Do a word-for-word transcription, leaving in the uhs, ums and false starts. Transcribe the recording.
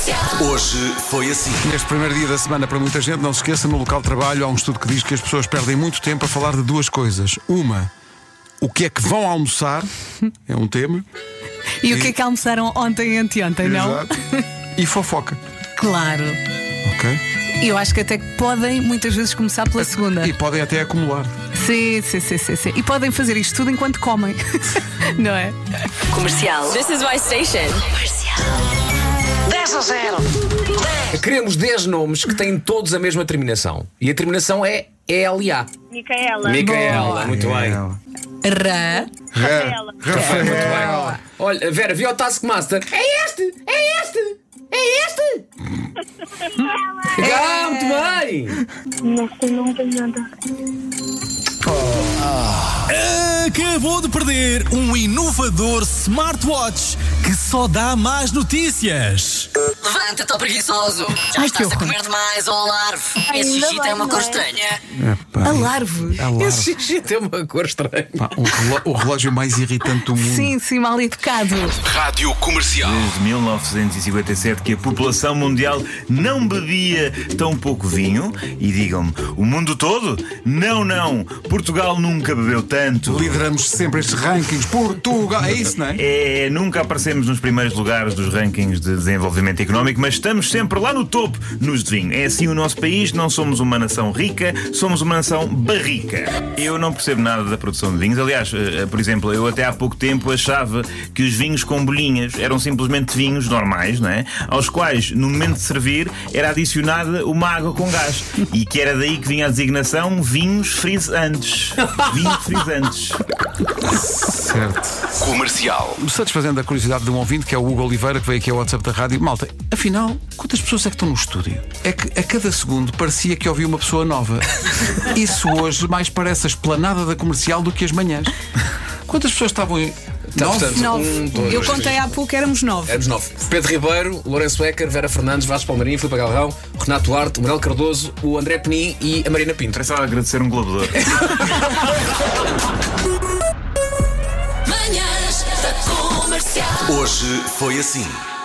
Hoje foi assim. Neste primeiro dia da semana, para muita gente, não se esqueça, no local de trabalho há um estudo que diz que as pessoas perdem muito tempo a falar de duas coisas. Uma, o que é que vão almoçar, é um tema. E, e... o que é que almoçaram ontem e anteontem, não? Exato. E fofoca. Claro. Ok. E eu acho que até podem muitas vezes começar pela segunda. E podem até acumular. Sim, sim, sim, sim, sim. E podem fazer isto tudo enquanto comem. Não é? Comercial. This is my station. Comercial. dez a zero. Queremos dez nomes que têm todos a mesma terminação. E a terminação é E L A. Micaela. Micaela, muito bem. Ra. Rafaela. Rafaela, muito bem. Olha, Vera, viu o Taskmaster? É este! É este! É este! Ah, muito bem! Não sei, não tem nada. Acabou de perder um inovador smartwatch que só dá más notícias. Levanta-te, ó preguiçoso. Já Ai, estás que a horror. comer demais, ó larve. Esse Ainda xixi tem bem, uma não cor é? estranha. Epá, A larve. a larve. Esse xixi tem uma cor estranha. Pá, um reló- o relógio mais irritante do mundo. Sim, sim, mal educado. Rádio Comercial. Desde mil novecentos e cinquenta e sete que a população mundial não bebia tão pouco vinho. E digam-me, o mundo todo? Não, não. Portugal nunca bebeu tanto. Lideramos sempre estes rankings. Portugal, é isso, não é? É, nunca aparecemos nos primeiros lugares dos rankings de desenvolvimento económico, mas estamos sempre lá no topo nos de vinho. É assim o nosso país, não somos uma nação rica, somos uma nação barrica. Eu não percebo nada da produção de vinhos. Aliás, eh, por exemplo, eu até há pouco tempo achava que os vinhos com bolinhas eram simplesmente vinhos normais, não é? Aos quais, no momento de servir, era adicionada uma água com gás. E que era daí que vinha a designação vinhos frisantes. Vinhos frisantes. Certo. Comercial. Satisfazendo a curiosidade de um ouvinte, que é o Hugo Oliveira, que veio aqui ao WhatsApp da rádio. Malta, afinal, quantas pessoas é que estão no estúdio? É que a cada segundo parecia que havia uma pessoa nova. Isso hoje mais parece a esplanada da Comercial do que as manhãs. Quantas pessoas estavam em... Tá, Nove? portanto, Nove. um, dois, Eu três, contei há pouco, éramos nove. Éramos nove. Pedro Ribeiro, Lourenço Ecker, Vera Fernandes, Vasco Palmeirinho, Filipe Galrão, Renato Duarte, o Manuel Cardoso, o André Penin e a Marina Pinto. Interessava agradecer um Globo de Ouro. Manhãs da Comercial. Hoje foi assim.